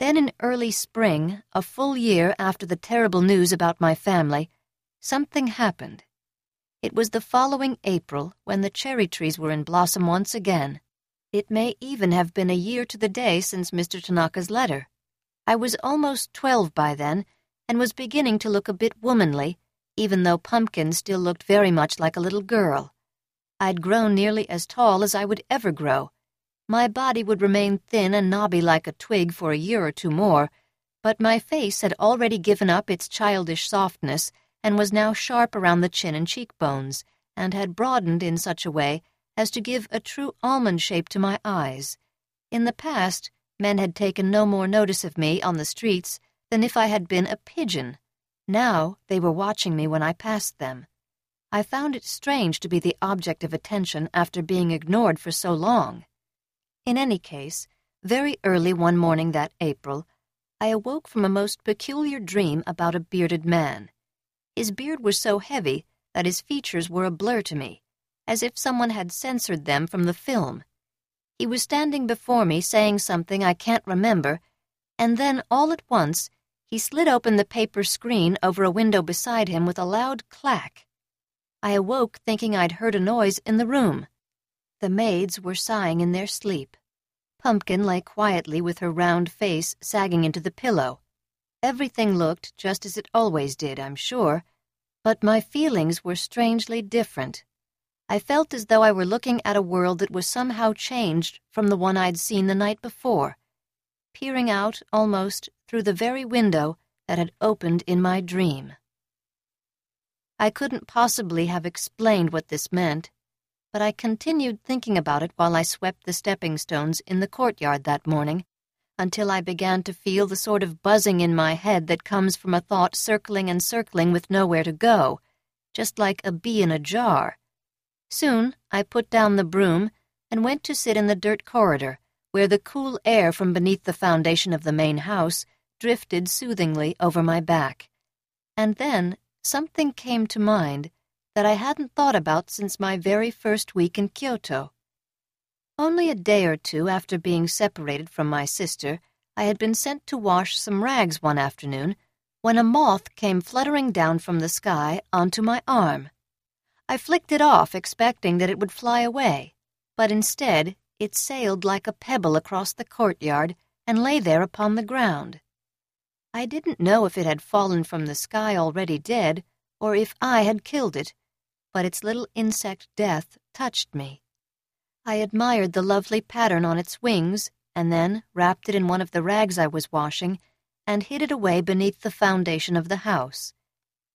Then in early spring, a full year after the terrible news about my family, something happened. It was the following April when the cherry trees were in blossom once again. It may even have been a year to the day since Mr. Tanaka's letter. I was almost 12 by then and was beginning to look a bit womanly, even though Pumpkin still looked very much like a little girl. I'd grown nearly as tall as I would ever grow. My body would remain thin and knobby like a twig for a year or two more, but my face had already given up its childish softness and was now sharp around the chin and cheekbones, and had broadened in such a way as to give a true almond shape to my eyes. In the past, men had taken no more notice of me on the streets than if I had been a pigeon. Now they were watching me when I passed them. I found it strange to be the object of attention after being ignored for so long. In any case, very early one morning that April, I awoke from a most peculiar dream about a bearded man. His beard was so heavy that his features were a blur to me, as if someone had censored them from the film. He was standing before me saying something I can't remember, and then all at once he slid open the paper screen over a window beside him with a loud clack. I awoke thinking I'd heard a noise in the room. The maids were sighing in their sleep. Pumpkin lay quietly with her round face sagging into the pillow. Everything looked just as it always did, I'm sure, but my feelings were strangely different. I felt as though I were looking at a world that was somehow changed from the one I'd seen the night before, peering out almost through the very window that had opened in my dream. I couldn't possibly have explained what this meant, but I continued thinking about it while I swept the stepping stones in the courtyard that morning, until I began to feel the sort of buzzing in my head that comes from a thought circling and circling with nowhere to go, just like a bee in a jar. Soon I put down the broom and went to sit in the dirt corridor, where the cool air from beneath the foundation of the main house drifted soothingly over my back. And then something came to mind that I hadn't thought about since my very first week in Kyoto. Only a day or two after being separated from my sister, I had been sent to wash some rags one afternoon when a moth came fluttering down from the sky onto my arm. I flicked it off, expecting that it would fly away, but instead it sailed like a pebble across the courtyard and lay there upon the ground. I didn't know if it had fallen from the sky already dead or if I had killed it, but its little insect death touched me. I admired the lovely pattern on its wings and then wrapped it in one of the rags I was washing and hid it away beneath the foundation of the house.